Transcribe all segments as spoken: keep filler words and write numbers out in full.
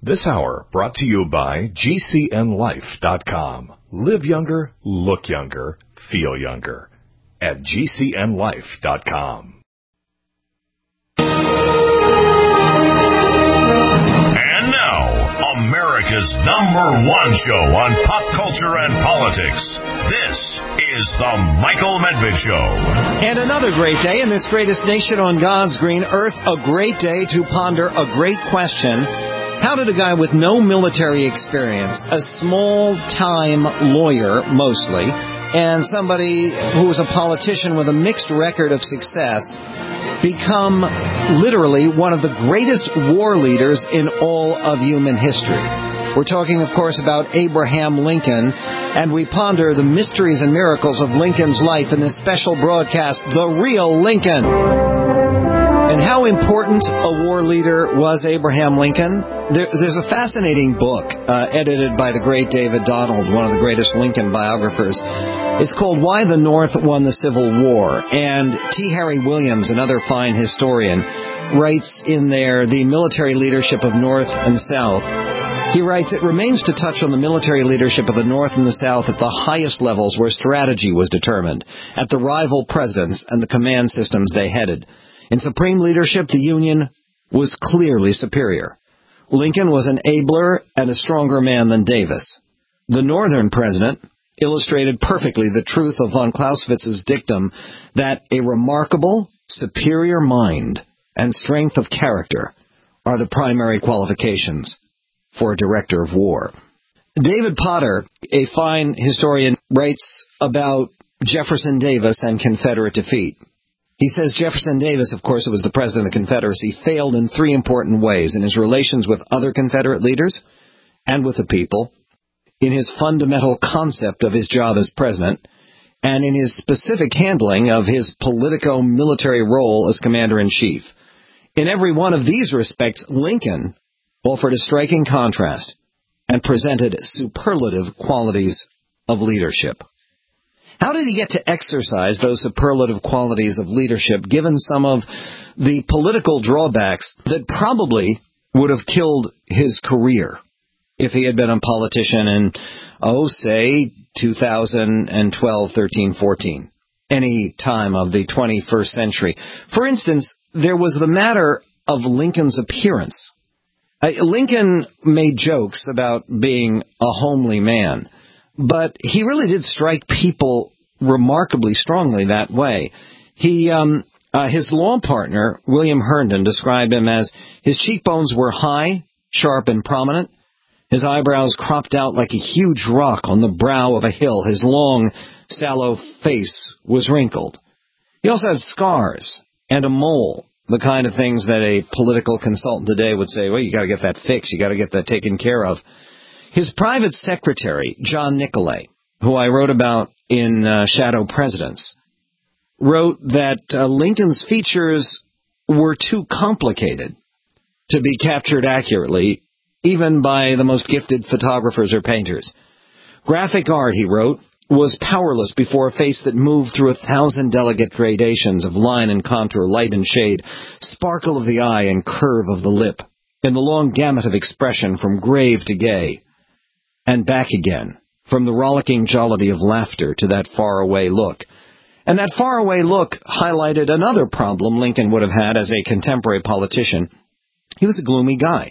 This hour brought to you by G C N life dot com. Live younger, look younger, feel younger at G C N life dot com. And now, America's number one show on pop culture and politics. This is The Michael Medved Show. And another great day in this greatest nation on God's green earth. A great day to ponder a great question. How did a guy with no military experience, a small-time lawyer mostly, and somebody who was a politician with a mixed record of success, become literally one of the greatest war leaders in all of human history? We're talking, of course, about Abraham Lincoln, and we ponder the mysteries and miracles of Lincoln's life in this special broadcast, The Real Lincoln. And how important a war leader was Abraham Lincoln? There, there's a fascinating book uh, edited by the great David Donald, one of the greatest Lincoln biographers. It's called Why the North Won the Civil War. And T. Harry Williams, another fine historian, writes in there the military leadership of North and South. He writes, it remains to touch on the military leadership of the North and the South at the highest levels where strategy was determined, at the rival presidents and the command systems they headed. In supreme leadership, the Union was clearly superior. Lincoln was an abler and a stronger man than Davis. The Northern president illustrated perfectly the truth of von Clausewitz's dictum that a remarkable, superior mind and strength of character are the primary qualifications for a director of war. David Potter, a fine historian, writes about Jefferson Davis and Confederate defeat. He says Jefferson Davis, of course, who was the president of the Confederacy, failed in three important ways: in his relations with other Confederate leaders and with the people, in his fundamental concept of his job as president, and in his specific handling of his politico-military role as commander-in-chief. In every one of these respects, Lincoln offered a striking contrast and presented superlative qualities of leadership. How did he get to exercise those superlative qualities of leadership, given some of the political drawbacks that probably would have killed his career if he had been a politician in, oh, say, two thousand twelve, thirteen, fourteen, any time of the twenty-first century? For instance, there was the matter of Lincoln's appearance. Uh, Lincoln made jokes about being a homely man, but he really did strike people remarkably strongly that way. He, um, uh, his law partner, William Herndon, described him as his cheekbones were high, sharp, and prominent. His eyebrows cropped out like a huge rock on the brow of a hill. His long, sallow face was wrinkled. He also had scars and a mole, the kind of things that a political consultant today would say, well, you got to get that fixed, you got to get that taken care of. His private secretary, John Nicolay, who I wrote about in uh, Shadow Presidents, wrote that uh, Lincoln's features were too complicated to be captured accurately, even by the most gifted photographers or painters. Graphic art, he wrote, was powerless before a face that moved through a thousand delicate gradations of line and contour, light and shade, sparkle of the eye and curve of the lip, in the long gamut of expression from grave to gay, and back again, from the rollicking jollity of laughter to that faraway look. And that faraway look highlighted another problem Lincoln would have had as a contemporary politician. He was a gloomy guy.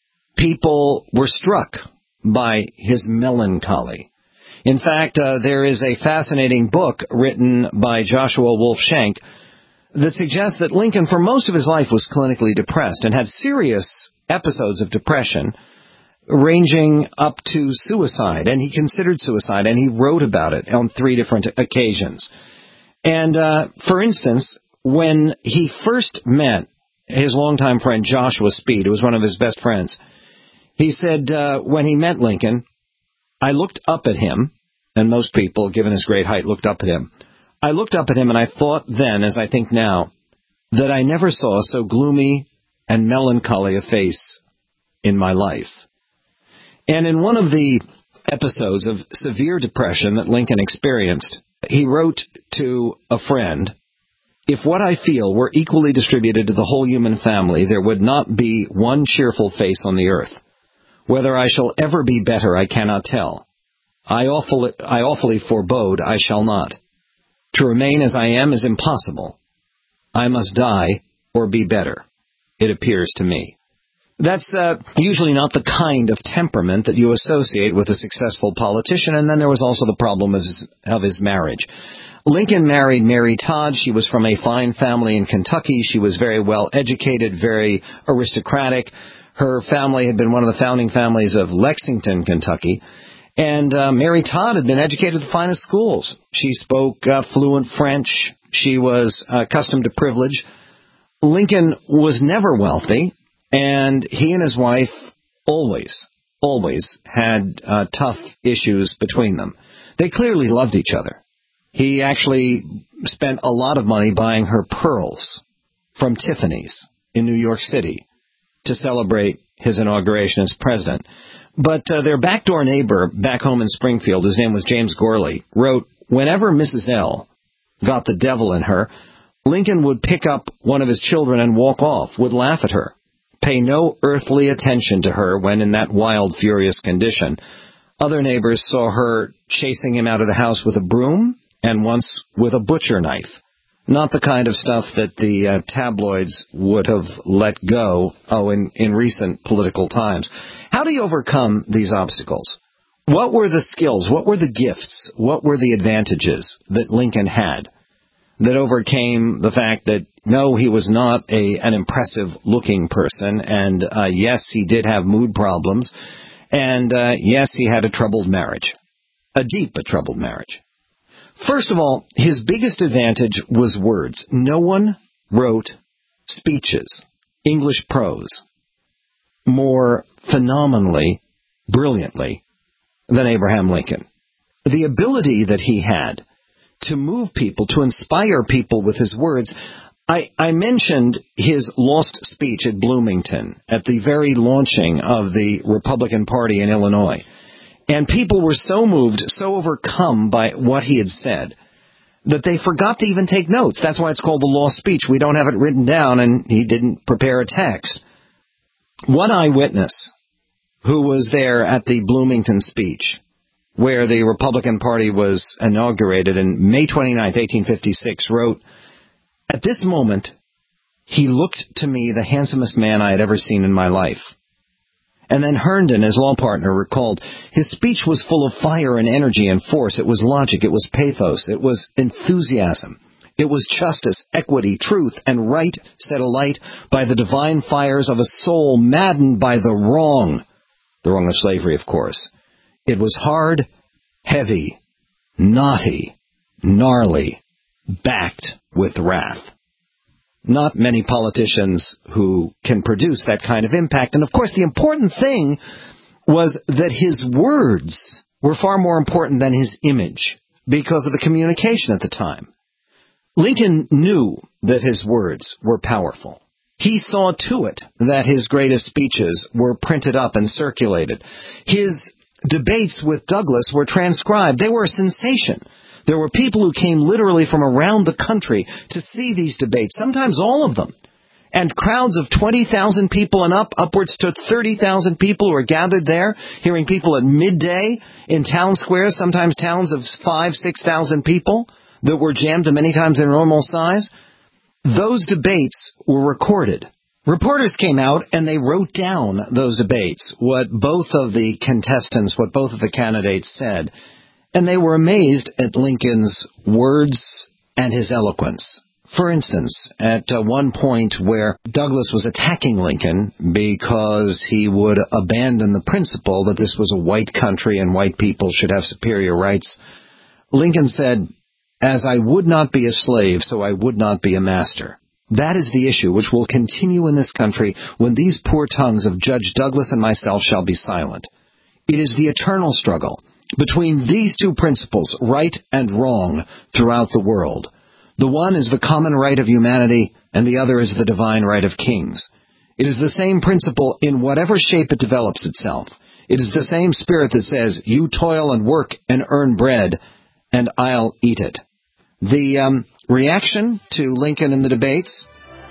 People were struck by his melancholy. In fact, uh, there is a fascinating book written by Joshua Wolf Shank that suggests that Lincoln, for most of his life, was clinically depressed and had serious episodes of depression, ranging up to suicide, and he considered suicide, and he wrote about it on three different occasions. And, uh, for instance, when he first met his longtime friend Joshua Speed, who was one of his best friends, he said uh, when he met Lincoln, I looked up at him, and most people, given his great height, looked up at him. I looked up at him, and I thought then, as I think now, that I never saw so gloomy and melancholy a face in my life. And in one of the episodes of severe depression that Lincoln experienced, he wrote to a friend, if what I feel were equally distributed to the whole human family, there would not be one cheerful face on the earth. Whether I shall ever be better, I cannot tell. I awfully, I awfully forebode I shall not. To remain as I am is impossible. I must die or be better, it appears to me. That's uh, usually not the kind of temperament that you associate with a successful politician, and then there was also the problem of his, of his marriage. Lincoln married Mary Todd. She was from a fine family in Kentucky. She was very well educated, very aristocratic. Her family had been one of the founding families of Lexington, Kentucky. And uh, Mary Todd had been educated at the finest schools. She spoke uh, fluent French. She was uh, accustomed to privilege. Lincoln was never wealthy, and he and his wife always, always had uh, tough issues between them. They clearly loved each other. He actually spent a lot of money buying her pearls from Tiffany's in New York City to celebrate his inauguration as president. But uh, their backdoor neighbor back home in Springfield, his name was James Gorley, wrote, whenever Missus L got the devil in her, Lincoln would pick up one of his children and walk off, would laugh at her, pay no earthly attention to her when in that wild, furious condition. Other neighbors saw her chasing him out of the house with a broom and once with a butcher knife. Not the kind of stuff that the uh, tabloids would have let go, oh, in, in recent political times. How do you overcome these obstacles? What were the skills? What were the gifts? What were the advantages that Lincoln had that overcame the fact that, no, he was not a an impressive-looking person, and, uh, yes, he did have mood problems, and, uh, yes, he had a troubled marriage, a deep but troubled marriage. First of all, his biggest advantage was words. No one wrote speeches, English prose, more phenomenally, brilliantly than Abraham Lincoln. The ability that he had to move people, to inspire people with his words. I, I mentioned his lost speech at Bloomington at the very launching of the Republican Party in Illinois. And people were so moved, so overcome by what he had said, that they forgot to even take notes. That's why it's called the lost speech. We don't have it written down, and he didn't prepare a text. One eyewitness who was there at the Bloomington speech, where the Republican Party was inaugurated in May twenty-ninth, eighteen fifty-six, wrote, "At this moment, he looked to me the handsomest man I had ever seen in my life." And then Herndon, his law partner, recalled, his speech was full of fire and energy and force. It was logic. It was pathos. It was enthusiasm. It was justice, equity, truth, and right set alight by the divine fires of a soul maddened by the wrong. The wrong of slavery, of course. It was hard, heavy, knotty, gnarly, backed with wrath. Not many politicians who can produce that kind of impact. And, of course, the important thing was that his words were far more important than his image because of the communication at the time. Lincoln knew that his words were powerful. He saw to it that his greatest speeches were printed up and circulated. His debates with Douglas were transcribed. They were a sensation. There were people who came literally from around the country to see these debates, sometimes all of them. And crowds of twenty thousand people and up, upwards to thirty thousand people who were gathered there, hearing people at midday in town squares, sometimes towns of five, six thousand people that were jammed to many times their normal size. Those debates were recorded. Reporters came out and they wrote down those debates, what both of the contestants, what both of the candidates said. And they were amazed at Lincoln's words and his eloquence. For instance, at uh, one point where Douglas was attacking Lincoln because he would abandon the principle that this was a white country and white people should have superior rights, Lincoln said, "As I would not be a slave, so I would not be a master." That is the issue which will continue in this country when these poor tongues of Judge Douglas and myself shall be silent. It is the eternal struggle between these two principles, right and wrong, throughout the world. The one is the common right of humanity, and the other is the divine right of kings. It is the same principle in whatever shape it develops itself. It is the same spirit that says, you toil and work and earn bread, and I'll eat it. The um, reaction to Lincoln in the debates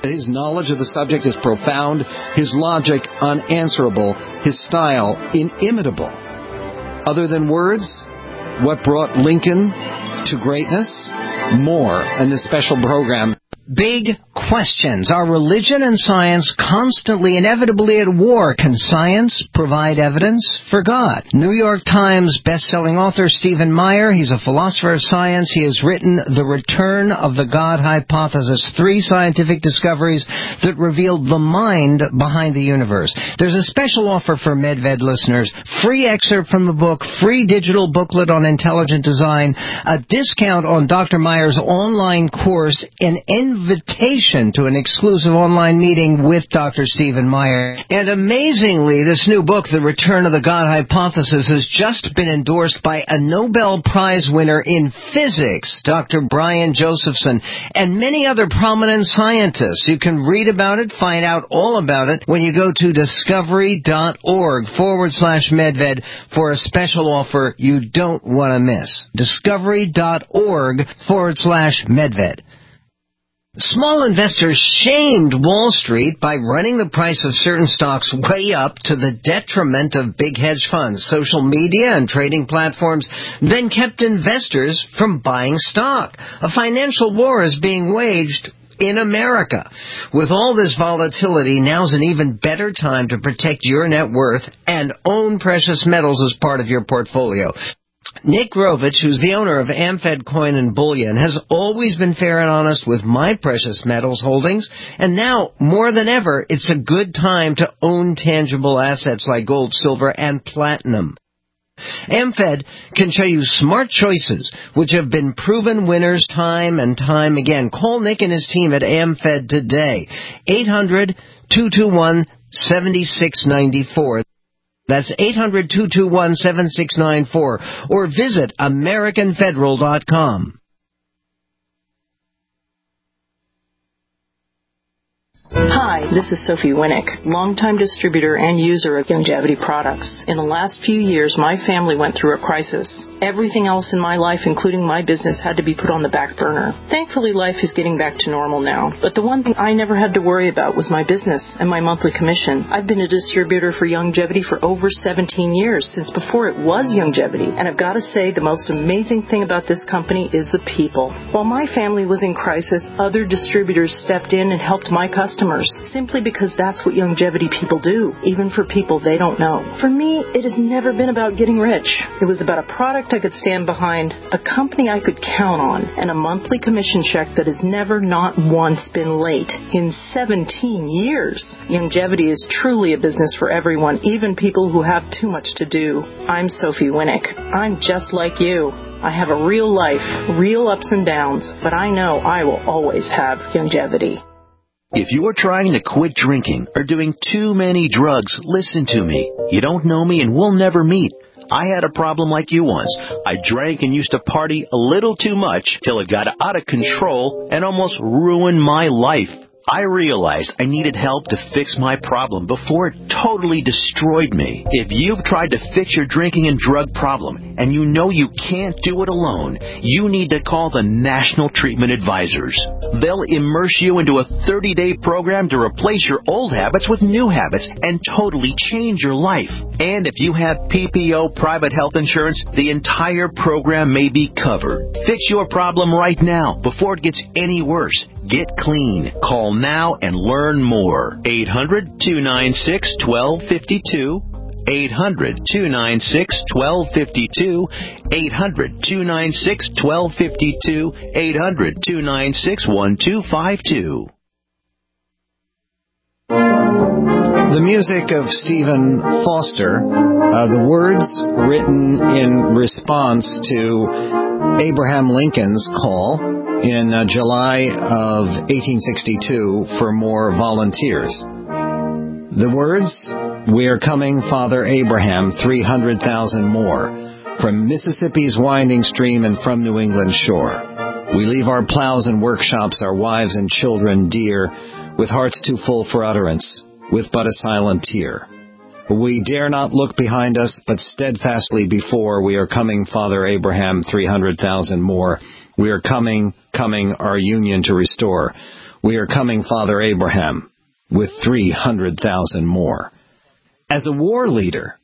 His knowledge of the subject is profound, his logic unanswerable, his style inimitable. Other than words, what brought Lincoln to greatness? More in this special program. Big questions. Are religion and science constantly, inevitably at war? Can science provide evidence for God? New York Times best-selling author Stephen Meyer, he's a philosopher of science. He has written The Return of the God Hypothesis, three scientific discoveries that revealed the mind behind the universe. There's a special offer for MedVed listeners. Free excerpt from the book, free digital booklet on intelligent design, a discount on Doctor Meyer's online course, an invitation to an exclusive online meeting with Doctor Stephen Meyer. And amazingly, this new book, The Return of the God Hypothesis, has just been endorsed by a Nobel Prize winner in physics, Doctor Brian Josephson, and many other prominent scientists. You can read about it, find out all about it when you go to discovery.org forward slash medved for a special offer you don't want to miss. Discovery.org forward slash medved. Small investors shamed Wall Street by running the price of certain stocks way up to the detriment of big hedge funds. Social media and trading platforms then kept investors from buying stock. A financial war is being waged in America. With all this volatility, now's an even better time to protect your net worth and own precious metals as part of your portfolio. Nick Grovich, who's the owner of AmFed Coin and Bullion, has always been fair and honest with my precious metals holdings, and now, more than ever, it's a good time to own tangible assets like gold, silver, and platinum. AmFed can show you smart choices which have been proven winners time and time again. Call Nick and his team at AmFed today. eight hundred, two two one, seven six nine four. That's eight hundred, two two one, seven six nine four. Or visit American Federal dot com. Hi, this is Sophie Winnick, longtime distributor and user of Youngevity products. In the last few years, my family went through a crisis. Everything else in my life, including my business, had to be put on the back burner. Thankfully, life is getting back to normal now. But the one thing I never had to worry about was my business and my monthly commission. I've been a distributor for Youngevity for over seventeen years, since before it was Youngevity. And I've got to say, the most amazing thing about this company is the people. While my family was in crisis, other distributors stepped in and helped my customers, simply because that's what Youngevity people do, even for people they don't know. For me, it has never been about getting rich. It was about a product I could stand behind, a company I could count on, and a monthly commission check that has never not once been late in seventeen years. Youngevity is truly a business for everyone, even people who have too much to do. I'm Sophie Winnick. I'm just like you. I have a real life, real ups and downs, but I know I will always have Youngevity. If you're trying to quit drinking or doing too many drugs, listen to me. You don't know me and we'll never meet. I had a problem like you once. I drank and used to party a little too much till it got out of control and almost ruined my life. I realized I needed help to fix my problem before it totally destroyed me. If you've tried to fix your drinking and drug problem and you know you can't do it alone, you need to call the National Treatment Advisors. They'll immerse you into a thirty-day program to replace your old habits with new habits and totally change your life. And if you have P P O private health insurance, the entire program may be covered. Fix your problem right now before it gets any worse. Get clean. Call now and learn more. eight hundred, two nine six, one two five two. eight hundred, two nine six, one two five two. eight hundred, two nine six, one two five two. eight hundred, two nine six, one two five two. The music of Stephen Foster, uh, the words written in response to Abraham Lincoln's call in uh, July of eighteen sixty-two for more volunteers. The words, "We are coming, Father Abraham, three hundred thousand more, from Mississippi's winding stream and from New England's shore. We leave our plows and workshops, our wives and children dear, with hearts too full for utterance, with but a silent tear. We dare not look behind us, but steadfastly before. We are coming, Father Abraham, three hundred thousand more. We are coming, coming, our union to restore. We are coming, Father Abraham, with three hundred thousand more. As a war leader,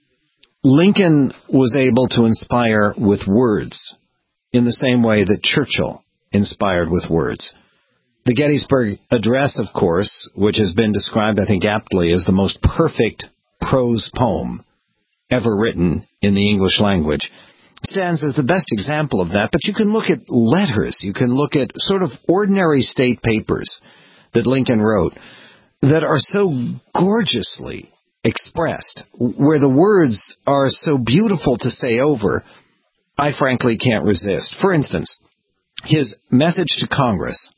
Lincoln was able to inspire with words in the same way that Churchill inspired with words. The Gettysburg Address, of course, which has been described, I think, aptly as the most perfect prose poem ever written in the English language, stands as the best example of that. But you can look at letters, you can look at sort of ordinary state papers that Lincoln wrote that are so gorgeously expressed, where the words are so beautiful to say over, I frankly can't resist. For instance, his message to Congress,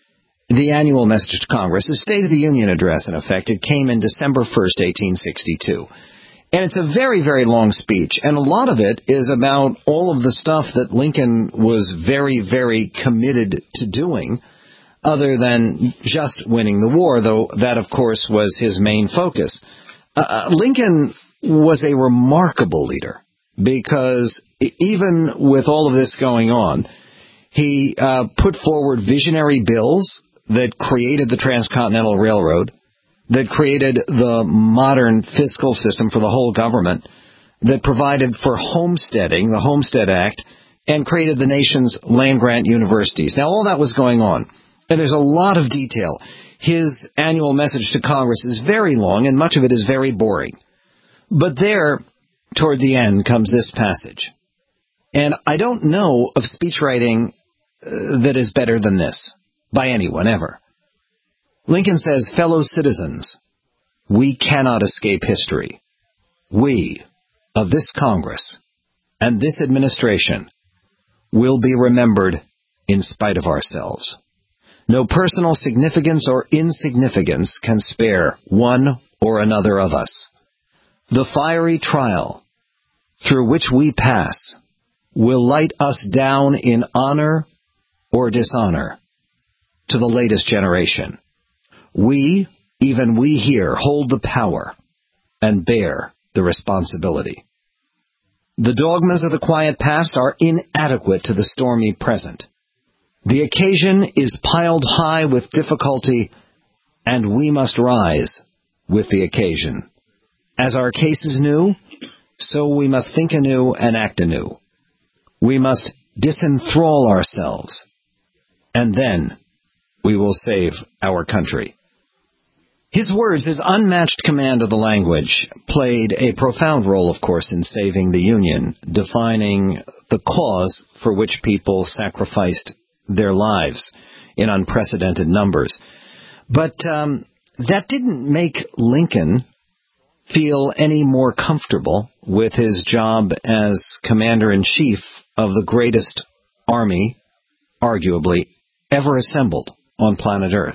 the annual message to Congress, his State of the Union address, in effect, it came in December first, eighteen sixty-two. And it's a very, very long speech, and a lot of it is about all of the stuff that Lincoln was very, very committed to doing, other than just winning the war, though that, of course, was his main focus. Uh, Lincoln was a remarkable leader, because even with all of this going on, he uh, put forward visionary bills that created the Transcontinental Railroad, that created the modern fiscal system for the whole government, that provided for homesteading, the Homestead Act, and created the nation's land-grant universities. Now, all that was going on, and there's a lot of detail. His annual message to Congress is very long, and much of it is very boring. But there, toward the end, comes this passage. And I don't know of speech writing uh, that is better than this, by anyone ever. Lincoln says, fellow citizens, we cannot escape history. We, of this Congress and this administration, will be remembered in spite of ourselves. No personal significance or insignificance can spare one or another of us. The fiery trial through which we pass will light us down in honor or dishonor to the latest generation. We, even we here, hold the power and bear the responsibility. The dogmas of the quiet past are inadequate to the stormy present. The occasion is piled high with difficulty, and we must rise with the occasion. As our case is new, so we must think anew and act anew. We must disenthrall ourselves, and then we will save our country. His words, his unmatched command of the language, played a profound role, of course, in saving the Union, defining the cause for which people sacrificed their lives in unprecedented numbers. But um, that didn't make Lincoln feel any more comfortable with his job as commander-in-chief of the greatest army, arguably, ever assembled on planet Earth.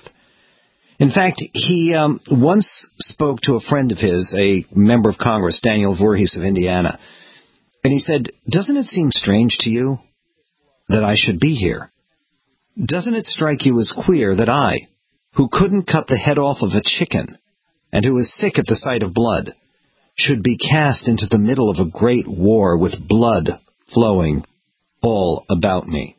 In fact, he um, once spoke to a friend of his, a member of Congress, Daniel Voorhees of Indiana, and he said, doesn't it seem strange to you that I should be here? Doesn't it strike you as queer that I, who couldn't cut the head off of a chicken and who was sick at the sight of blood, should be cast into the middle of a great war with blood flowing all about me?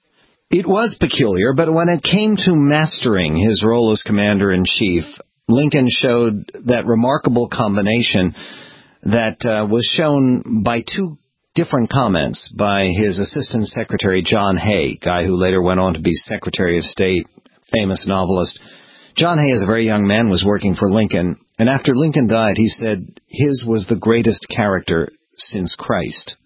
It was peculiar, but when it came to mastering his role as commander-in-chief, Lincoln showed that remarkable combination that uh, was shown by two different comments by his Assistant Secretary John Hay, guy who later went on to be Secretary of State, famous novelist. John Hay, as a very young man, was working for Lincoln, and after Lincoln died, he said his was the greatest character since Christ.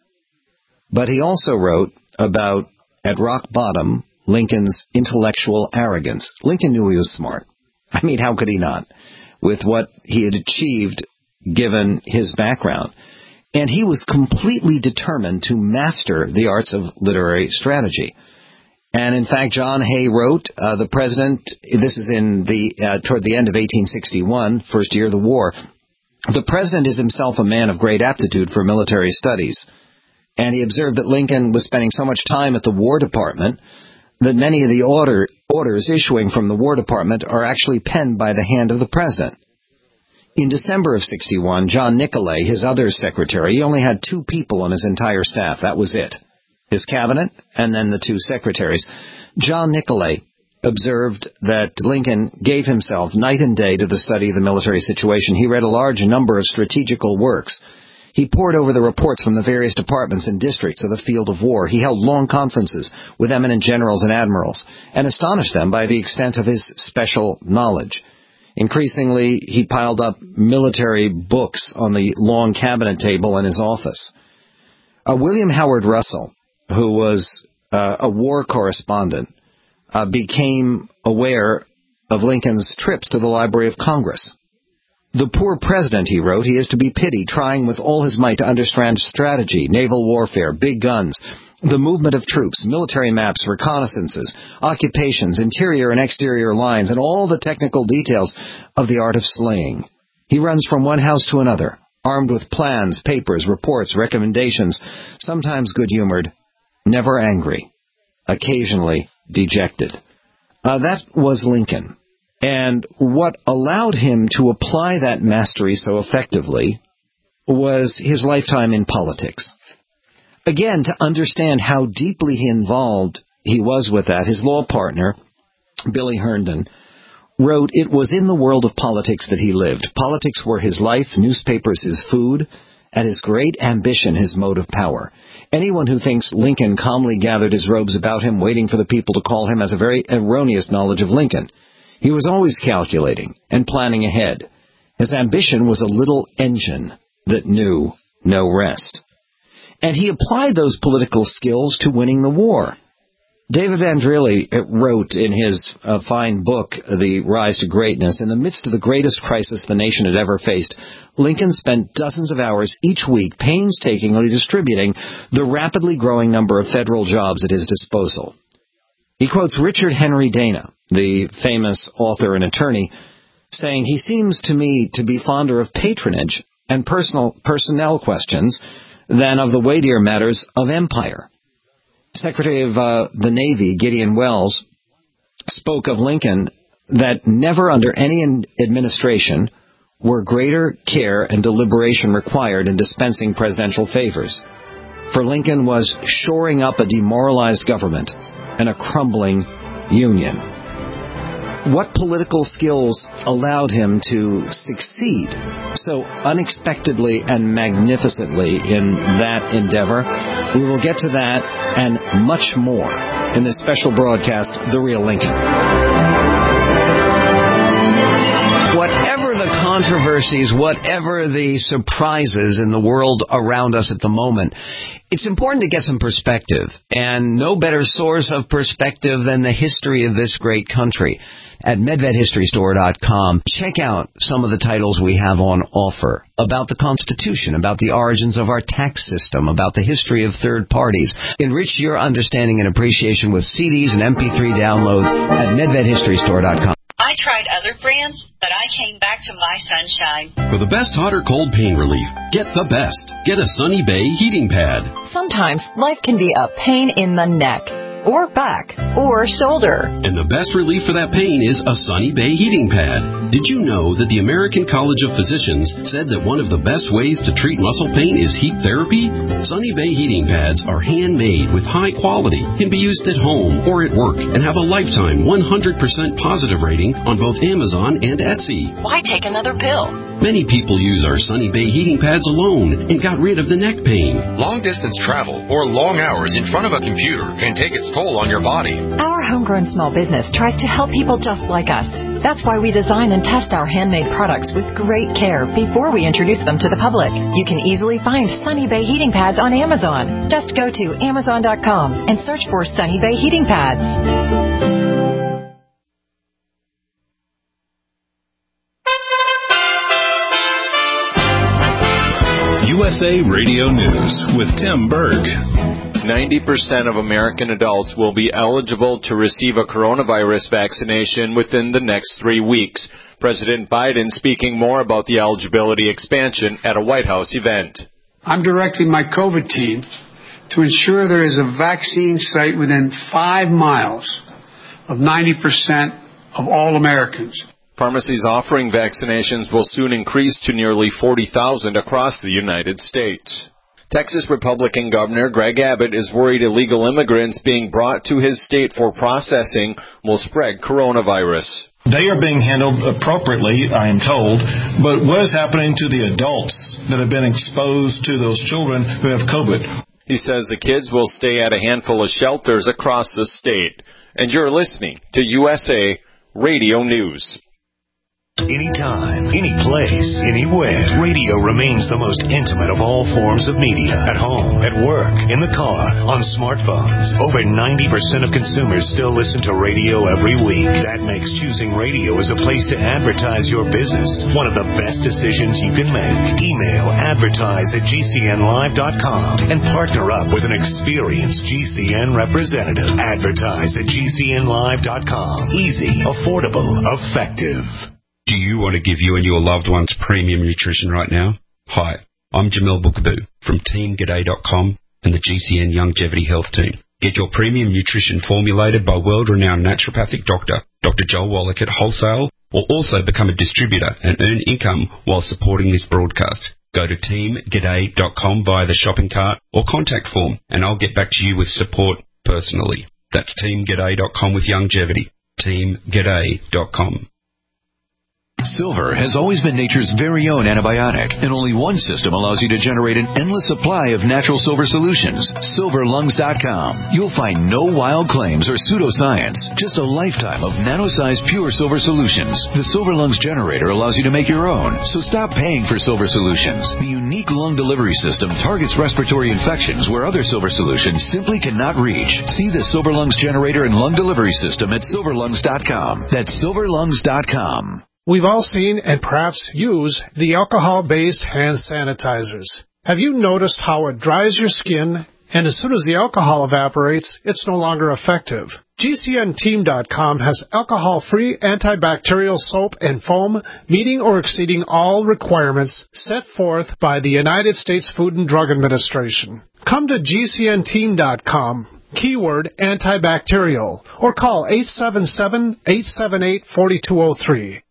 But he also wrote about, at rock bottom, Lincoln's intellectual arrogance. Lincoln knew he was smart. I mean, how could he not? With what he had achieved, given his background. And he was completely determined to master the arts of literary strategy. And in fact, John Hay wrote, uh, the president, this is in the uh, toward the end of eighteen sixty-one, first year of the war, the president is himself a man of great aptitude for military studies. And he observed that Lincoln was spending so much time at the War Department that many of the order, orders issuing from the War Department are actually penned by the hand of the president. In December of sixty-one, John Nicolay, his other secretary, he only had two people on his entire staff. That was it. His cabinet and then the two secretaries. John Nicolay observed that Lincoln gave himself night and day to the study of the military situation. He read a large number of strategical works. He pored over the reports from the various departments and districts of the field of war. He held long conferences with eminent generals and admirals and astonished them by the extent of his special knowledge. Increasingly, he piled up military books on the long cabinet table in his office. Uh, William Howard Russell, who was uh, a war correspondent, uh, became aware of Lincoln's trips to the Library of Congress. The poor president, he wrote, he is to be pitied, trying with all his might to understand strategy, naval warfare, big guns, the movement of troops, military maps, reconnaissances, occupations, interior and exterior lines, and all the technical details of the art of slaying. He runs from one house to another, armed with plans, papers, reports, recommendations, sometimes good-humored, never angry, occasionally dejected. Uh, that was Lincoln. And what allowed him to apply that mastery so effectively was his lifetime in politics. Again, to understand how deeply he involved he was with that, his law partner, Billy Herndon, wrote, "It was in the world of politics that he lived. Politics were his life, newspapers his food, and his great ambition his mode of power. Anyone who thinks Lincoln calmly gathered his robes about him, waiting for the people to call him, has a very erroneous knowledge of Lincoln. He was always calculating and planning ahead. His ambition was a little engine that knew no rest." And he applied those political skills to winning the war. David Vandrilli wrote in his uh, fine book, The Rise to Greatness, "In the midst of the greatest crisis the nation had ever faced, Lincoln spent dozens of hours each week painstakingly distributing the rapidly growing number of federal jobs at his disposal." He quotes Richard Henry Dana, the famous author and attorney, saying, "He seems to me to be fonder of patronage and personal personnel questions than of the weightier matters of empire." Secretary of uh, the Navy, Gideon Welles, spoke of Lincoln that never under any administration were greater care and deliberation required in dispensing presidential favors. For Lincoln was shoring up a demoralized government and a crumbling Union. What political skills allowed him to succeed so unexpectedly and magnificently in that endeavor? We will get to that and much more in this special broadcast, The Real Lincoln. Whatever the controversies, whatever the surprises in the world around us at the moment, it's important to get some perspective, and no better source of perspective than the history of this great country. At Medved History Store dot com, check out some of the titles we have on offer about the Constitution, about the origins of our tax system, about the history of third parties. Enrich your understanding and appreciation with C Ds and M P three downloads at Medved History Store dot com. I tried other brands, but I came back to My Sunshine. For the best hot or cold pain relief, get the best. Get a Sunny Bay heating pad. Sometimes life can be a pain in the neck, or back, or shoulder. And the best relief for that pain is a Sunny Bay heating pad. Did you know that the American College of Physicians said that one of the best ways to treat muscle pain is heat therapy? Sunny Bay heating pads are handmade with high quality, can be used at home or at work, and have a lifetime one hundred percent positive rating on both Amazon and Etsy. Why take another pill? Many people use our Sunny Bay heating pads alone and got rid of the neck pain. Long-distance travel or long hours in front of a computer can take its toll on your body. Our homegrown small business tries to help people just like us. That's why we design and test our handmade products with great care before we introduce them to the public. You can easily find Sunny Bay heating pads on Amazon. Just go to Amazon dot com and search for Sunny Bay heating pads. U S A Radio News with Tim Berg. ninety percent of American adults will be eligible to receive a coronavirus vaccination within the next three weeks. President Biden speaking more about the eligibility expansion at a White House event. I'm directing my COVID team to ensure there is a vaccine site within five miles of ninety percent of all Americans. Pharmacies offering vaccinations will soon increase to nearly forty thousand across the United States. Texas Republican Governor Greg Abbott is worried illegal immigrants being brought to his state for processing will spread coronavirus. They are being handled appropriately, I am told, but what is happening to the adults that have been exposed to those children who have COVID? He says the kids will stay at a handful of shelters across the state. And you're listening to U S A Radio News. Anytime, any place, anywhere, radio remains the most intimate of all forms of media. At home, at work, in the car, on smartphones. Over ninety percent of consumers still listen to radio every week. That makes choosing radio as a place to advertise your business one of the best decisions you can make. Email advertise at G C N live dot com and partner up with an experienced G C N representative. Advertise at G C N live dot com. Easy, affordable, effective. Do you want to give you and your loved ones premium nutrition right now? Hi, I'm Jamil Bookaboo from Team G'day dot com and the G C N Longevity Health Team. Get your premium nutrition formulated by world-renowned naturopathic doctor, Doctor Joel Wallach at wholesale, or also become a distributor and earn income while supporting this broadcast. Go to Team G'day dot com via the shopping cart or contact form, and I'll get back to you with support personally. That's Team G'day dot com with longevity. Team G'day dot com. Silver has always been nature's very own antibiotic, and only one system allows you to generate an endless supply of natural silver solutions. silver lungs dot com. You'll find no wild claims or pseudoscience, just a lifetime of nano-sized pure silver solutions. The Silver Lungs generator allows you to make your own, so stop paying for silver solutions. The unique lung delivery system targets respiratory infections where other silver solutions simply cannot reach. See the Silver Lungs generator and lung delivery system at silver lungs dot com. That's silver lungs dot com. We've all seen and perhaps use the alcohol-based hand sanitizers. Have you noticed how it dries your skin, and as soon as the alcohol evaporates, it's no longer effective? G C N team dot com has alcohol-free antibacterial soap and foam meeting or exceeding all requirements set forth by the United States Food and Drug Administration. Come to G C N team dot com. Keyword antibacterial, or call eight seven seven, eight seven eight, four two zero three.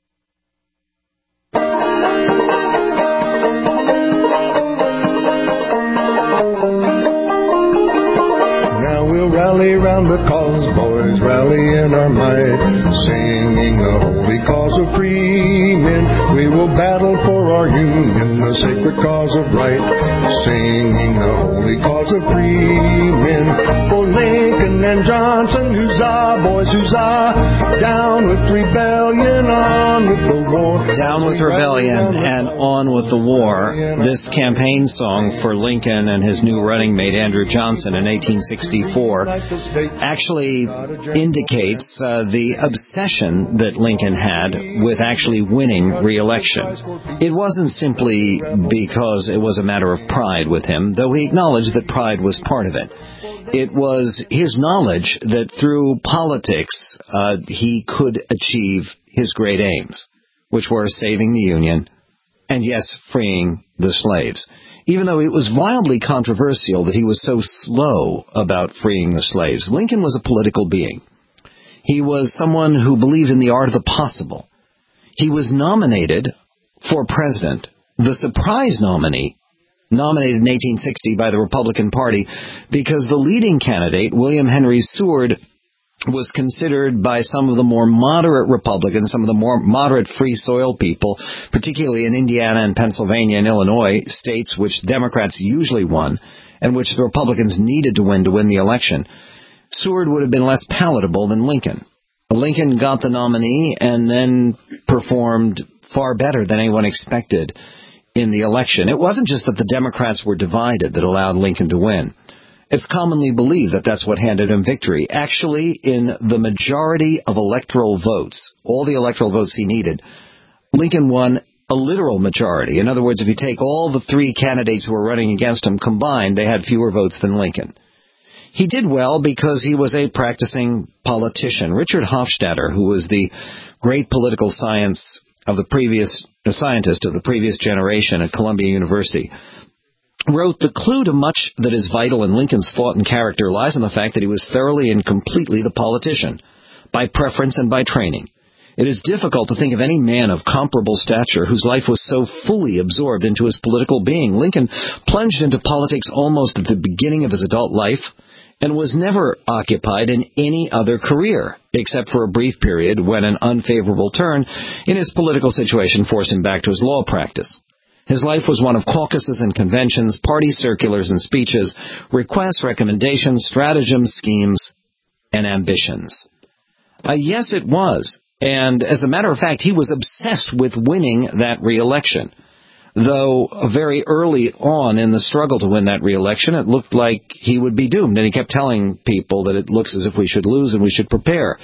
Rally round the cause, boys, rally in our might, singing the holy cause of free men. We will battle for our union, the sacred cause of right, singing the holy cause of free men. For Lincoln and Johnson, huzzah, boys, huzzah, down with rebellion, on with the war. Down with rebellion and on with the war. This campaign song for Lincoln and his new running mate Andrew Johnson in eighteen sixty-four actually indicates uh, the obsession that Lincoln had with actually winning re-election. It wasn't simply because it was a matter of pride with him, though he acknowledged that pride was part of it. It was his knowledge that through politics uh, he could achieve his great aims, which were saving the Union and, yes, freeing the slaves. Even though it was wildly controversial that he was so slow about freeing the slaves, Lincoln was a political being. He was someone who believed in the art of the possible. He was nominated for president, the surprise nominee, nominated in eighteen sixty by the Republican Party, because the leading candidate, William Henry Seward, was considered by some of the more moderate Republicans, some of the more moderate free soil people, particularly in Indiana and Pennsylvania and Illinois, states which Democrats usually won, and which the Republicans needed to win to win the election. Seward would have been less palatable than Lincoln. Lincoln got the nominee and then performed far better than anyone expected in the election. It wasn't just that the Democrats were divided that allowed Lincoln to win. It's commonly believed that that's what handed him victory. Actually, in the majority of electoral votes, all the electoral votes he needed, Lincoln won a literal majority. In other words, if you take all the three candidates who were running against him combined, they had fewer votes than Lincoln. He did well because he was a practicing politician. Richard Hofstadter, who was the great political science of the previous the scientist of the previous generation at Columbia University, wrote, "The clue to much that is vital in Lincoln's thought and character lies in the fact that he was thoroughly and completely the politician, by preference and by training. It is difficult to think of any man of comparable stature whose life was so fully absorbed into his political being. Lincoln plunged into politics almost at the beginning of his adult life and was never occupied in any other career, except for a brief period when an unfavorable turn in his political situation forced him back to his law practice. His life was one of caucuses and conventions, party circulars and speeches, requests, recommendations, stratagems, schemes, and ambitions. Uh, yes, it was. And as a matter of fact, he was obsessed with winning that re-election. Though very early on in the struggle to win that re-election, it looked like he would be doomed. And he kept telling people that it looks as if we should lose and we should prepare.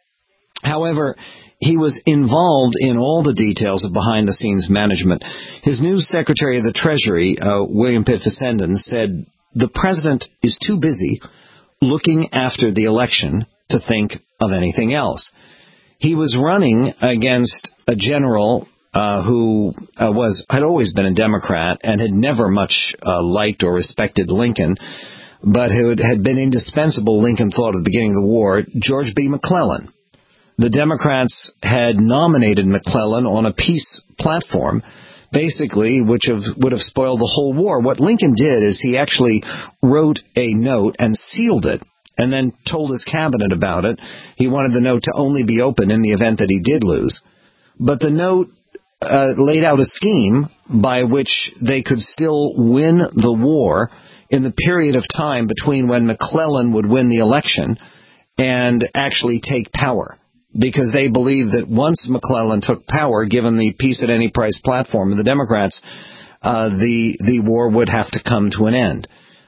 However, he was involved in all the details of behind-the-scenes management. His new Secretary of the Treasury, uh, William Pitt Fessenden, said, "The president is too busy looking after the election to think of anything else." He was running against a general uh, who uh, was had always been a Democrat and had never much uh, liked or respected Lincoln, but who had been indispensable, Lincoln thought, at the beginning of the war, George B. McClellan. The Democrats had nominated McClellan on a peace platform, basically, which have, would have spoiled the whole war. What Lincoln did is he actually wrote a note and sealed it, and then told his cabinet about it. He wanted the note to only be open in the event that he did lose. But the note uh, laid out a scheme by which they could still win the war in the period of time between when McClellan would win the election and actually take power. Because they believed that once McClellan took power, given the peace at any price platform of the Democrats, uh, the the war would have to come to an end.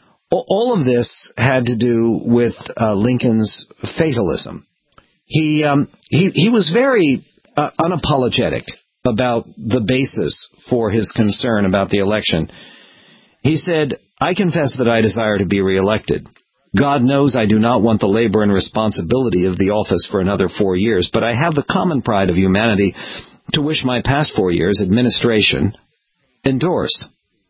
All of this had to do with uh, Lincoln's fatalism. He um, he he was very uh, unapologetic about the basis for his concern about the election. He said, "I confess that I desire to be reelected. God knows I do not want the labor and responsibility of the office for another four years, but I have the common pride of humanity to wish my past four years' administration endorsed.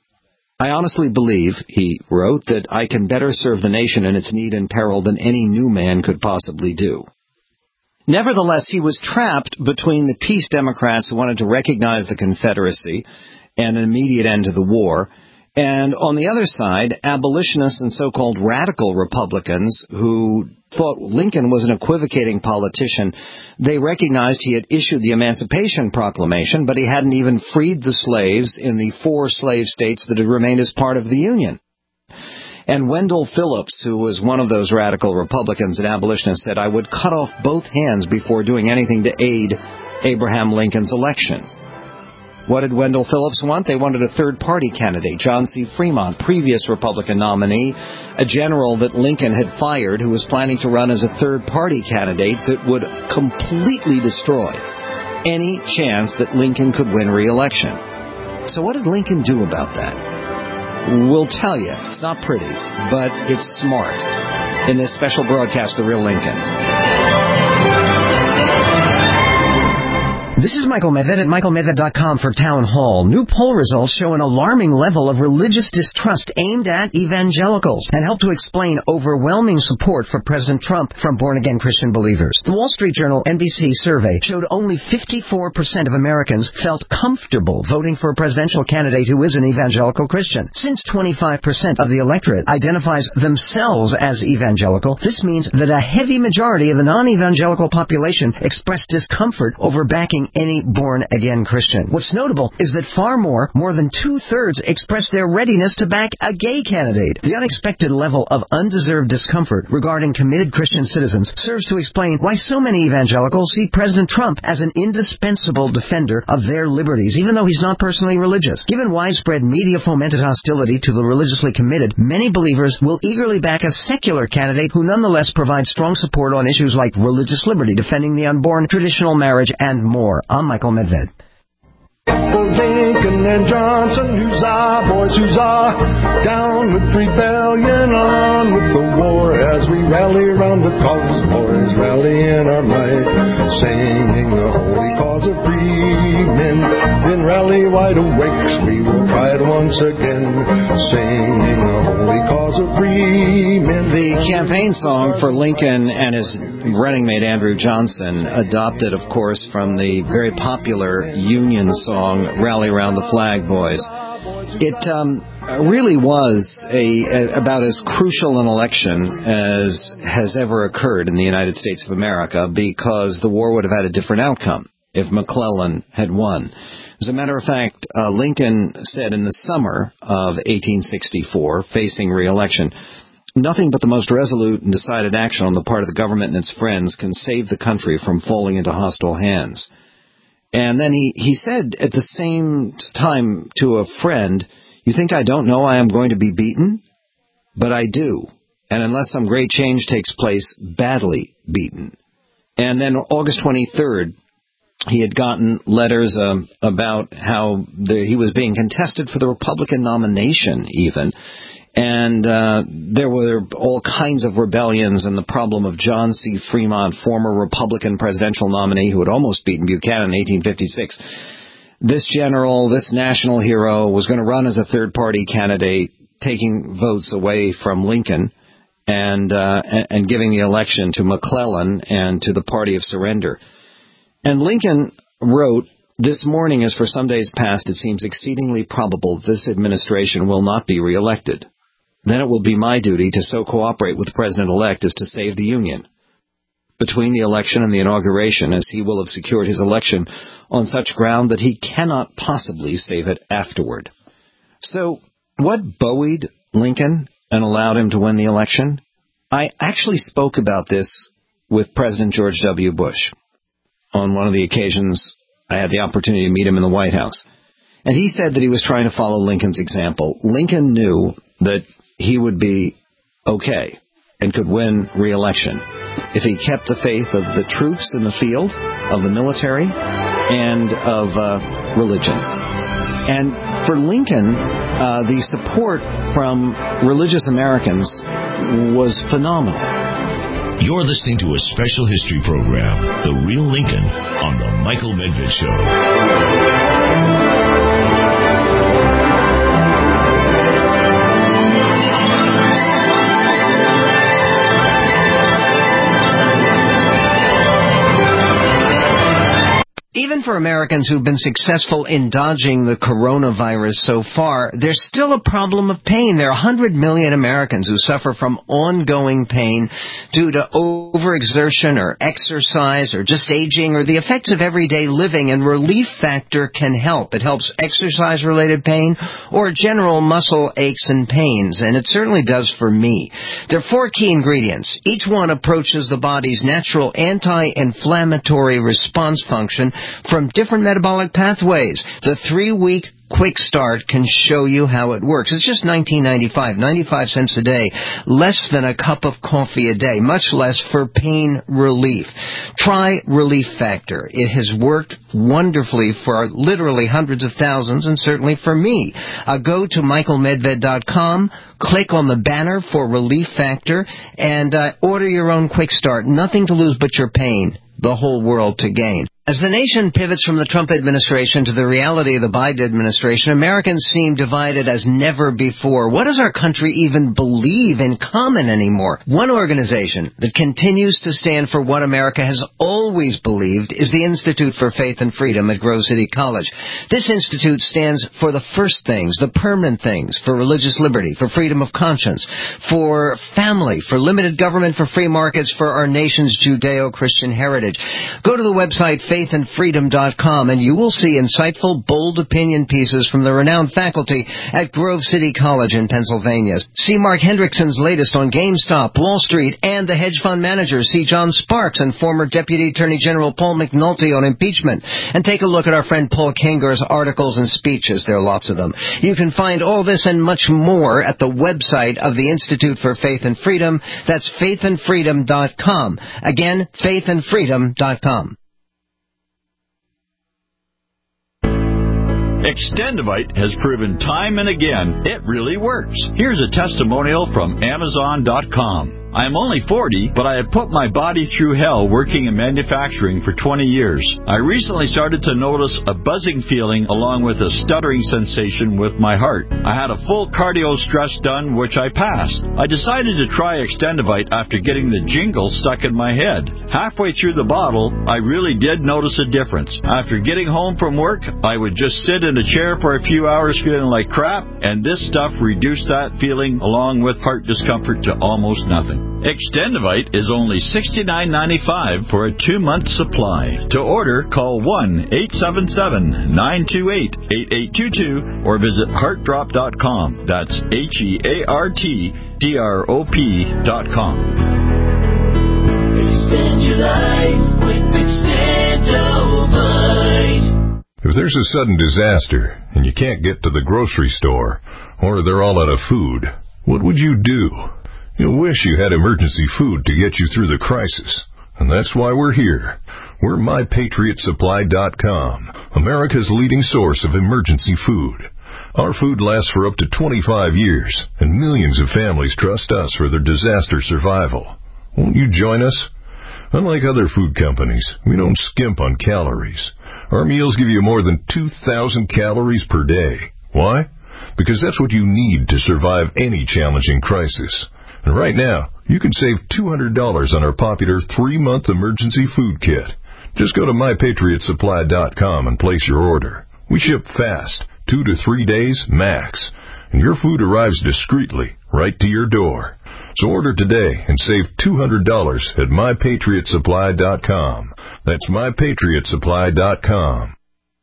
I honestly believe," he wrote, "that I can better serve the nation in its need and peril than any new man could possibly do." Nevertheless, he was trapped between the peace Democrats who wanted to recognize the Confederacy and an immediate end to the war, and on the other side, abolitionists and so-called radical Republicans who thought Lincoln was an equivocating politician. They recognized he had issued the Emancipation Proclamation, but he hadn't even freed the slaves in the four slave states that had remained as part of the Union. And Wendell Phillips, who was one of those radical Republicans and abolitionists, said, "I would cut off both hands before doing anything to aid Abraham Lincoln's election." What did Wendell Phillips want? They wanted a third-party candidate, John C. Fremont, previous Republican nominee, a general that Lincoln had fired who was planning to run as a third-party candidate that would completely destroy any chance that Lincoln could win re-election. So what did Lincoln do about that? We'll tell you. It's not pretty, but it's smart. In this special broadcast, The Real Lincoln. This is Michael Medved at michael medved dot com for Town Hall. New poll results show an alarming level of religious distrust aimed at evangelicals and help to explain overwhelming support for President Trump from born-again Christian believers. The Wall Street Journal N B C survey showed only fifty-four percent of Americans felt comfortable voting for a presidential candidate who is an evangelical Christian. Since twenty-five percent of the electorate identifies themselves as evangelical, this means that a heavy majority of the non-evangelical population expressed discomfort over backing any born-again Christian. What's notable is that far more, more than two-thirds, expressed their readiness to back a gay candidate. The unexpected level of undeserved discomfort regarding committed Christian citizens serves to explain why so many evangelicals see President Trump as an indispensable defender of their liberties, even though he's not personally religious. Given widespread media-fomented hostility to the religiously committed, many believers will eagerly back a secular candidate who nonetheless provides strong support on issues like religious liberty, defending the unborn, traditional marriage, and more. I'm Michael Medved. For Lincoln and Johnson, huzzah, boys, huzzah. Down with rebellion, on with the war. As we rally round the cause, boys, rally in our might. Singing the holy cause of free men. Then rally wide awakes, we will try it once again. Singing the holy cause of free men. The campaign song for Lincoln and his running mate Andrew Johnson adopted, of course, from the very popular Union song, Rally Round the Flag, Boys. It um, really was a, a about as crucial an election as has ever occurred in the United States of America, because the war would have had a different outcome if McClellan had won. As a matter of fact, uh, Lincoln said in the summer of eighteen sixty-four, facing re-election, "Nothing but the most resolute and decided action on the part of the government and its friends can save the country from falling into hostile hands." And then he, he said at the same time to a friend, "You think I don't know I am going to be beaten? But I do. And unless some great change takes place, badly beaten." And then August twenty-third, he had gotten letters um, about how the, he was being contested for the Republican nomination even. And uh, there were all kinds of rebellions, and the problem of John C. Fremont, former Republican presidential nominee who had almost beaten Buchanan in eighteen fifty-six. This general, this national hero, was going to run as a third-party candidate, taking votes away from Lincoln and, uh, and giving the election to McClellan and to the Party of Surrender. And Lincoln wrote, "This morning, as for some days past, it seems exceedingly probable this administration will not be reelected. Then it will be my duty to so cooperate with the President-elect as to save the Union. Between the election and the inauguration, as he will have secured his election on such ground that he cannot possibly save it afterward." So, what buoyed Lincoln and allowed him to win the election? I actually spoke about this with President George W. Bush. On one of the occasions, I had the opportunity to meet him in the White House. And he said that he was trying to follow Lincoln's example. Lincoln knew that he would be okay and could win re-election if he kept the faith of the troops in the field, of the military, and of uh, religion. And for Lincoln, uh, the support from religious Americans was phenomenal. You're listening to a special history program, The Real Lincoln, on The Michael Medved Show. Even for Americans who've been successful in dodging the coronavirus so far, there's still a problem of pain. There are one hundred million Americans who suffer from ongoing pain due to overexertion or exercise or just aging or the effects of everyday living, and Relief Factor can help. It helps exercise-related pain or general muscle aches and pains, and it certainly does for me. There are four key ingredients. Each one approaches the body's natural anti-inflammatory response function from different metabolic pathways. The three-week Quick Start can show you how it works. It's just nineteen ninety-five, ninety-five cents a day, less than a cup of coffee a day, much less for pain relief. Try Relief Factor. It has worked wonderfully for literally hundreds of thousands, and certainly for me. Uh, go to michael medved dot com, click on the banner for Relief Factor, and uh, order your own Quick Start. Nothing to lose but your pain. The whole world to gain. As the nation pivots from the Trump administration to the reality of the Biden administration, Americans seem divided as never before. What does our country even believe in common anymore? One organization that continues to stand for what America has always believed is the Institute for Faith and Freedom at Grove City College. This institute stands for the first things, the permanent things, for religious liberty, for freedom of conscience, for family, for limited government, for free markets, for our nation's Judeo-Christian heritage. Go to the website faith and freedom dot com, and you will see insightful, bold opinion pieces from the renowned faculty at Grove City College in Pennsylvania. See Mark Hendrickson's latest on GameStop, Wall Street, and the hedge fund managers. See John Sparks and former Deputy Attorney General Paul McNulty on impeachment. And take a look at our friend Paul Kangar's articles and speeches. There are lots of them. You can find all this and much more at the website of the Institute for Faith and Freedom. That's faith and freedom dot com. Again, faith and freedom dot com. Extendivite has proven time and again it really works. Here's a testimonial from amazon dot com. I am only forty, but I have put my body through hell working in manufacturing for twenty years. I recently started to notice a buzzing feeling along with a stuttering sensation with my heart. I had a full cardio stress done, which I passed. I decided to try Extendivite after getting the jingle stuck in my head. Halfway through the bottle, I really did notice a difference. After getting home from work, I would just sit in a chair for a few hours feeling like crap, and this stuff reduced that feeling along with heart discomfort to almost nothing. Extendivite is only sixty-nine ninety-five for a two-month supply. To order, call one eight seven seven, nine two eight, eight eight two two or visit heart drop dot com. That's H E A R T D R O P dot com. Extend your life with Extendivite. If there's a sudden disaster and you can't get to the grocery store, or they're all out of food, what would you do? You'll wish you had emergency food to get you through the crisis. And that's why we're here. We're my patriot supply dot com, America's leading source of emergency food. Our food lasts for up to twenty-five years, and millions of families trust us for their disaster survival. Won't you join us? Unlike other food companies, we don't skimp on calories. Our meals give you more than two thousand calories per day. Why? Because that's what you need to survive any challenging crisis. And right now, you can save two hundred dollars on our popular three-month emergency food kit. Just go to my patriot supply dot com and place your order. We ship fast, two to three days max, and your food arrives discreetly right to your door. So order today and save two hundred dollars at my patriot supply dot com. That's my patriot supply dot com.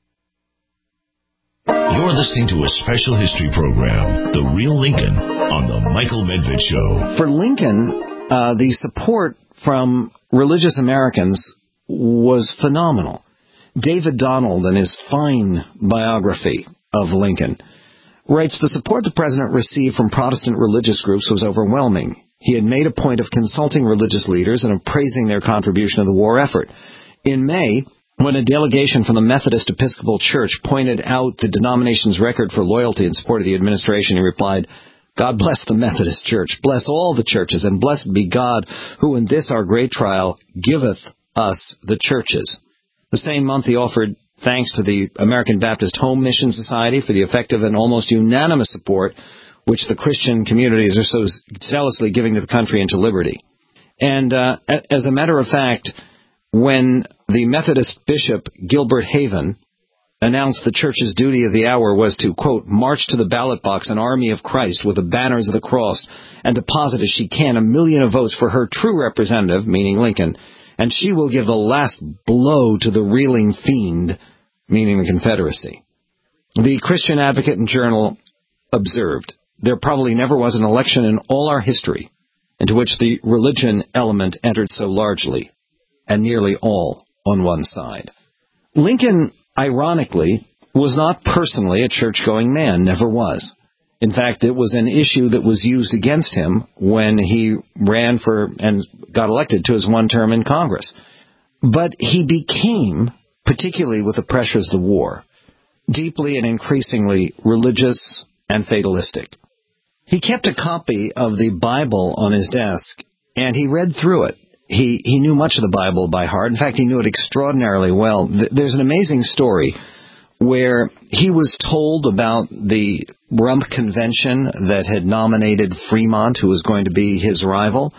You're listening to a special history program, The Real Lincoln, on The Michael Medved Show. For Lincoln, uh, the support from religious Americans was phenomenal. David Donald, in his fine biography of Lincoln, writes, the support the president received from Protestant religious groups was overwhelming. He had made a point of consulting religious leaders and of praising their contribution to the war effort. In May, when a delegation from the Methodist Episcopal Church pointed out the denomination's record for loyalty in support of the administration, he replied, God bless the Methodist Church, bless all the churches, and blessed be God, who in this our great trial giveth us the churches. The same month he offered thanks to the American Baptist Home Mission Society for the effective and almost unanimous support which the Christian communities are so zealously giving to the country and to liberty. And uh, as a matter of fact, when the Methodist Bishop Gilbert Haven announced the church's duty of the hour was to, quote, march to the ballot box an army of Christ with the banners of the cross and deposit as she can a million of votes for her true representative, meaning Lincoln, and she will give the last blow to the reeling fiend, meaning the Confederacy. The Christian Advocate and Journal observed, there probably never was an election in all our history into which the religion element entered so largely, and nearly all on one side. Lincoln, ironically, was not personally a church-going man, never was. In fact, it was an issue that was used against him when he ran for and got elected to his one term in Congress. But he became, particularly with the pressures of the war, deeply and increasingly religious and fatalistic. He kept a copy of the Bible on his desk, and he read through it. He he knew much of the Bible by heart. In fact, he knew it extraordinarily well. There's an amazing story where he was told about the Rump Convention that had nominated Fremont, who was going to be his rival.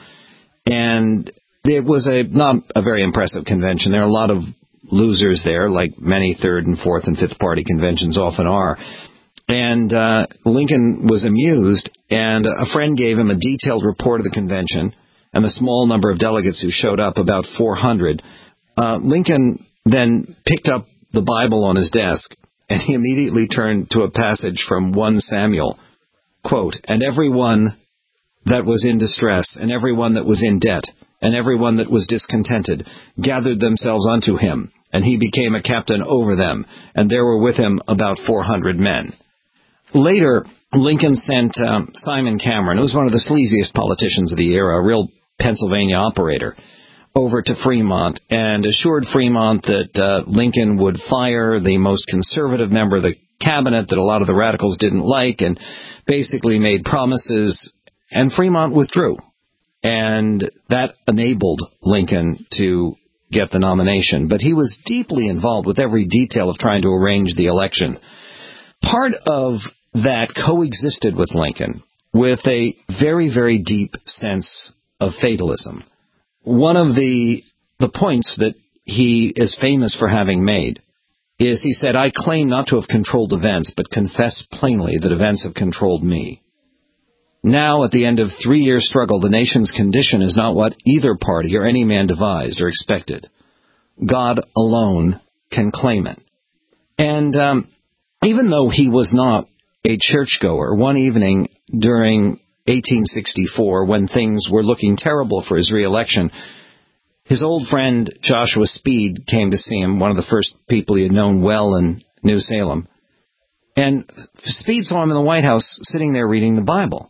And it was a not a very impressive convention. There are a lot of losers there, like many third and fourth and fifth party conventions often are. And uh, Lincoln was amused, and a friend gave him a detailed report of the convention and the small number of delegates who showed up, about four hundred. Uh, Lincoln then picked up the Bible on his desk, and he immediately turned to a passage from First Samuel, quote, and everyone that was in distress, and everyone that was in debt, and everyone that was discontented, gathered themselves unto him, and he became a captain over them, and there were with him about four hundred men. Later, Lincoln sent um, Simon Cameron, who was one of the sleaziest politicians of the era, a real Pennsylvania operator, over to Fremont and assured Fremont that uh, Lincoln would fire the most conservative member of the cabinet that a lot of the radicals didn't like, and basically made promises, and Fremont withdrew. and that enabled Lincoln to get the nomination. But he was deeply involved with every detail of trying to arrange the election. Part of that coexisted with Lincoln with a very, very deep sense of fatalism. One of the the points that he is famous for having made is he said, "I claim not to have controlled events, but confess plainly that events have controlled me." Now, at the end of three years' struggle, the nation's condition is not what either party or any man devised or expected. God alone can claim it. And um, even though he was not a churchgoer, one evening during eighteen sixty-four, when things were looking terrible for his re-election, his old friend Joshua Speed came to see him, one of the first people he had known well in New Salem. And Speed saw him in the White House sitting there reading the Bible.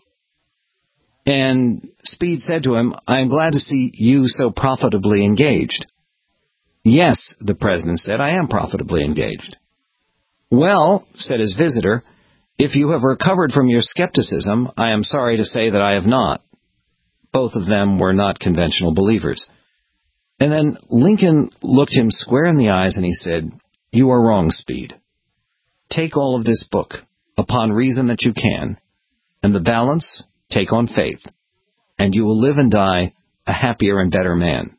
And Speed said to him, "I am glad to see you so profitably engaged." "Yes," the president said, "I am profitably engaged." "Well," said his visitor, "if you have recovered from your skepticism, I am sorry to say that I have not." Both of them were not conventional believers. And then Lincoln looked him square in the eyes and he said, "You are wrong, Speed. Take all of this book, upon reason that you can, and the balance take on faith, and you will live and die a happier and better man."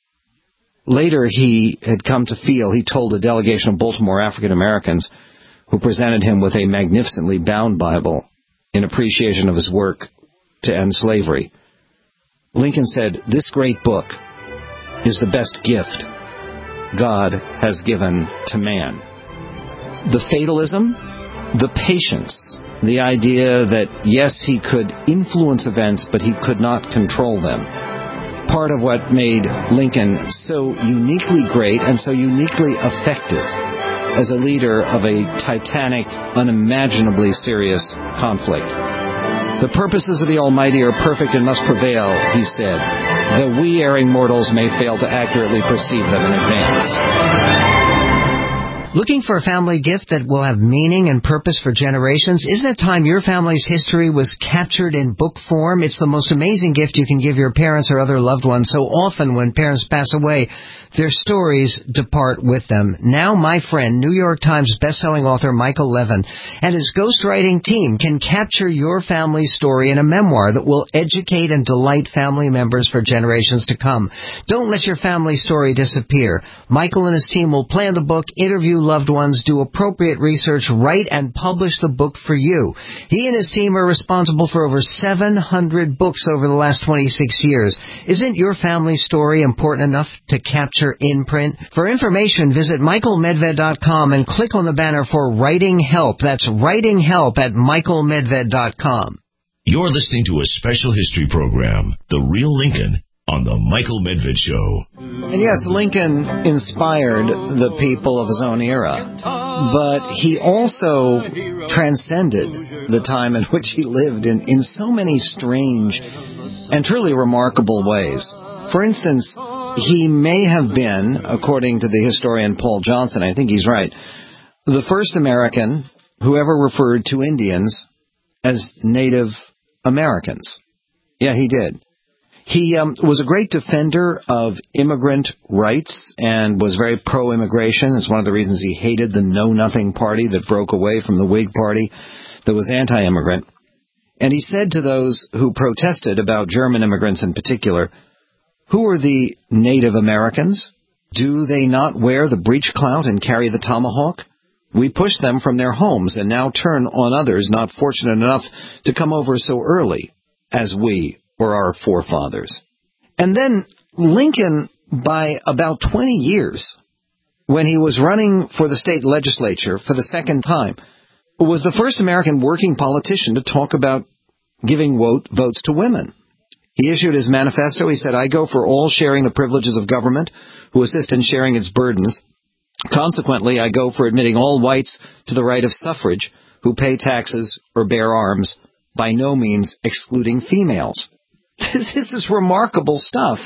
Later, he had come to feel, he told a delegation of Baltimore African Americans who presented him with a magnificently bound Bible in appreciation of his work to end slavery. Lincoln said, "This great book is the best gift God has given to man." The fatalism, the patience, the idea that, yes, he could influence events, but he could not control them. Part of what made Lincoln so uniquely great and so uniquely effective as a leader of a titanic, unimaginably serious conflict. "The purposes of the Almighty are perfect and must prevail," he said, "though we erring mortals may fail to accurately perceive them in advance." Looking for a family gift that will have meaning and purpose for generations? Isn't it time your family's history was captured in book form? It's the most amazing gift you can give your parents or other loved ones. So often when parents pass away, their stories depart with them. Now my friend, New York Times bestselling author Michael Levin and his ghostwriting team can capture your family's story in a memoir that will educate and delight family members for generations to come. Don't let your family story disappear. Michael and his team will plan the book, interview loved ones, do appropriate research, write and publish the book for you. He and his team are responsible for over seven hundred books over the last twenty-six years. Isn't your family story important enough to capture in print? For information, visit michael medved dot com and click on the banner for Writing Help. That's Writing Help at michael medved dot com. You're listening to a special history program, The Real Lincoln, on the Michael Medved Show. And yes, Lincoln inspired the people of his own era, but he also transcended the time in which he lived in, in so many strange and truly remarkable ways. For instance, he may have been, according to the historian Paul Johnson, I think he's right, the first American who ever referred to Indians as Native Americans. Yeah, he did. He um, was a great defender of immigrant rights and was very pro-immigration. It's one of the reasons he hated the Know-Nothing Party that broke away from the Whig Party that was anti-immigrant. And he said to those who protested about German immigrants in particular, "Who are the Native Americans? Do they not wear the breechclout and carry the tomahawk? We pushed them from their homes and now turn on others not fortunate enough to come over so early as we or our forefathers." And then Lincoln, by about twenty years, when he was running for the state legislature for the second time, was the first American working politician to talk about giving vote, votes to women. He issued his manifesto. He said, "I go for all sharing the privileges of government who assist in sharing its burdens. Consequently, I go for admitting all whites to the right of suffrage who pay taxes or bear arms, by no means excluding females." This is remarkable stuff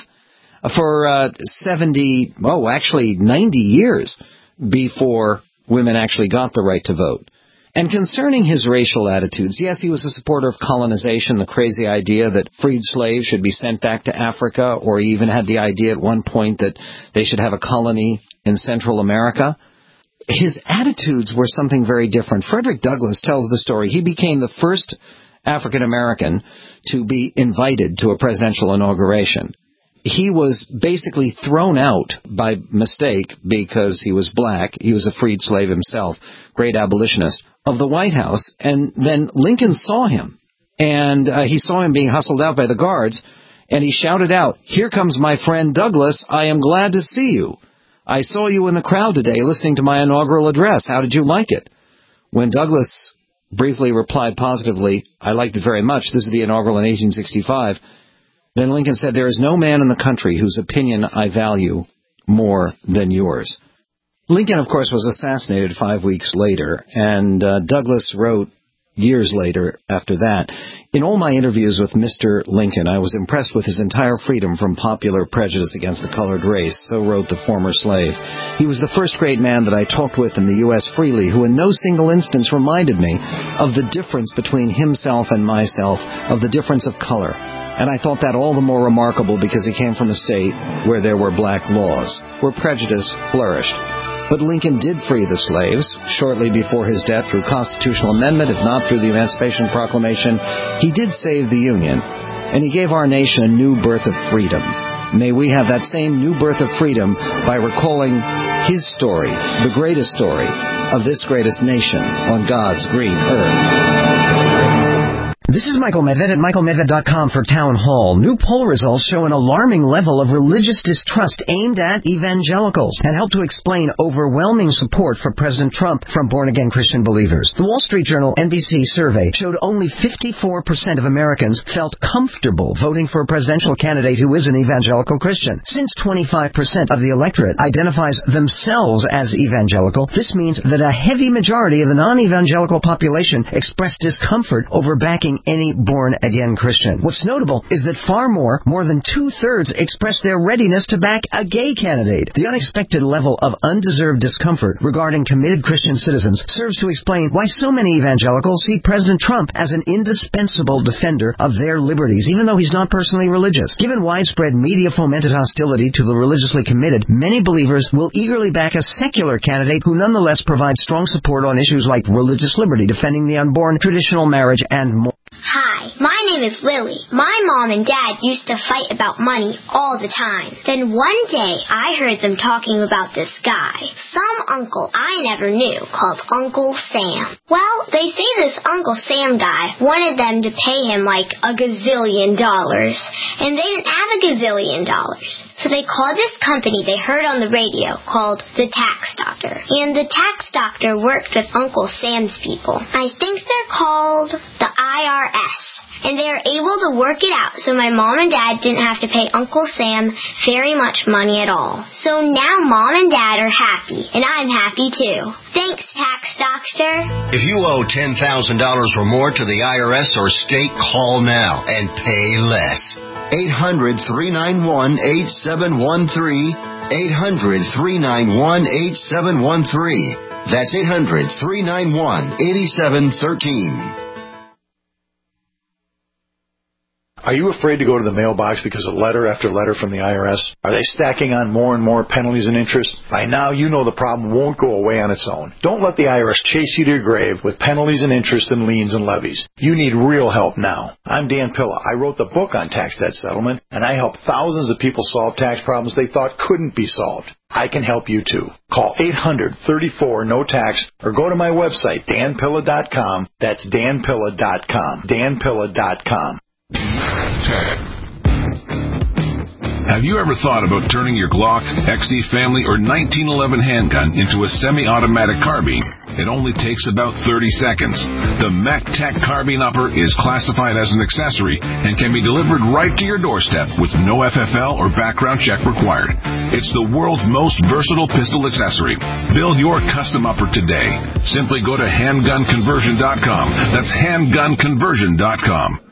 for uh, seventy, oh, actually ninety years before women actually got the right to vote. And concerning his racial attitudes, yes, he was a supporter of colonization, the crazy idea that freed slaves should be sent back to Africa, or he even had the idea at one point that they should have a colony in Central America. His attitudes were something very different. Frederick Douglass tells the story. He became the first African American to be invited to a presidential inauguration. He was basically thrown out by mistake because he was black. He was a freed slave himself, great abolitionist, of the White House. And then Lincoln saw him, and uh, he saw him being hustled out by the guards, and he shouted out, "Here comes my friend Douglass. I am glad to see you. I saw you in the crowd today listening to my inaugural address. How did you like it?" When Douglass briefly replied positively, "I liked it very much. This is the inaugural in eighteen sixty-five. Then Lincoln said, "There is no man in the country whose opinion I value more than yours." Lincoln, of course, was assassinated five weeks later, and uh, Douglass wrote years later after that, "In all my interviews with Mister Lincoln, I was impressed with his entire freedom from popular prejudice against the colored race," so wrote the former slave. "He was the first great man that I talked with in the U S freely, who in no single instance reminded me of the difference between himself and myself, of the difference of color. And I thought that all the more remarkable because he came from a state where there were black laws, where prejudice flourished. But Lincoln did free the slaves shortly before his death through constitutional amendment, if not through the Emancipation Proclamation. He did save the Union, and he gave our nation a new birth of freedom. May we have that same new birth of freedom by recalling his story, the greatest story of this greatest nation on God's green earth." This is Michael Medved at michael medved dot com for Town Hall. New poll results show an alarming level of religious distrust aimed at evangelicals and help to explain overwhelming support for President Trump from born-again Christian believers. The Wall Street Journal N B C survey showed only fifty-four percent of Americans felt comfortable voting for a presidential candidate who is an evangelical Christian. Since twenty-five percent of the electorate identifies themselves as evangelical, this means that a heavy majority of the non-evangelical population expressed discomfort over backing any born-again Christian. What's notable is that far more, more than two-thirds, expressed their readiness to back a gay candidate. The unexpected level of undeserved discomfort regarding committed Christian citizens serves to explain why so many evangelicals see President Trump as an indispensable defender of their liberties, even though he's not personally religious. Given widespread media-fomented hostility to the religiously committed, many believers will eagerly back a secular candidate who nonetheless provides strong support on issues like religious liberty, defending the unborn, traditional marriage, and more. Hi, my name is Lily. My mom and dad used to fight about money all the time. Then one day, I heard them talking about this guy, some uncle I never knew, called Uncle Sam. Well, they say this Uncle Sam guy wanted them to pay him like a gazillion dollars, and they didn't have a gazillion dollars. So they called this company they heard on the radio called the Tax Doctor. And the Tax Doctor worked with Uncle Sam's people. I think they're called the I R S. And they were able to work it out so my mom and dad didn't have to pay Uncle Sam very much money at all. So now mom and dad are happy, and I'm happy too. Thanks, Tax Doctor. If you owe ten thousand dollars or more to the I R S or state, call now and pay less. eight hundred, three nine one, eight seven one three. eight hundred, three nine one, eight seven one three. That's eight hundred, three nine one, eight seven one three. Are you afraid to go to the mailbox because of letter after letter from the I R S? Are they stacking on more and more penalties and interest? By now, you know the problem won't go away on its own. Don't let the I R S chase you to your grave with penalties and interest and liens and levies. You need real help now. I'm Dan Pilla. I wrote the book on tax debt settlement, and I help thousands of people solve tax problems they thought couldn't be solved. I can help you too. Call eight hundred, thirty-four, no tax or go to my website, dan pilla dot com. That's dan pilla dot com. dan pilla dot com. Have you ever thought about turning your Glock, X D Family, or nineteen eleven handgun into a semi-automatic carbine? It only takes about thirty seconds. The MacTech Carbine Upper is classified as an accessory and can be delivered right to your doorstep with no F F L or background check required. It's the world's most versatile pistol accessory. Build your custom upper today. Simply go to handgun conversion dot com. That's handgun conversion dot com.